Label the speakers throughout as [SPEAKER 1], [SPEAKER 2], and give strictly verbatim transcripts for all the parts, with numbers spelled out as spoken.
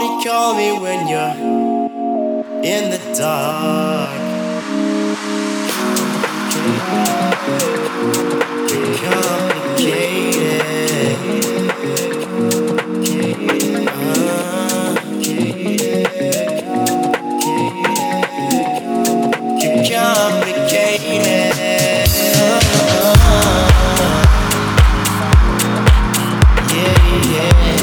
[SPEAKER 1] Call me when you're in the dark. Complicated. Uh, complicated. Yeah, yeah.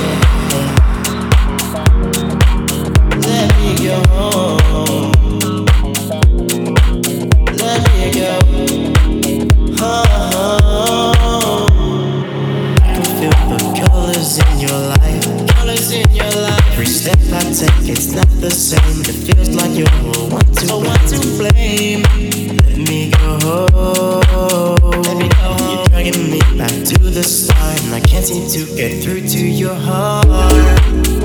[SPEAKER 1] Let me go home. Let me go home. I can feel the colors in your life. Colors in your life. Every step I take, it's not the same. It feels like you're one to one to blame. Let me go home. Let me go home. You're dragging me back to the start, and I can't seem to get through to your heart.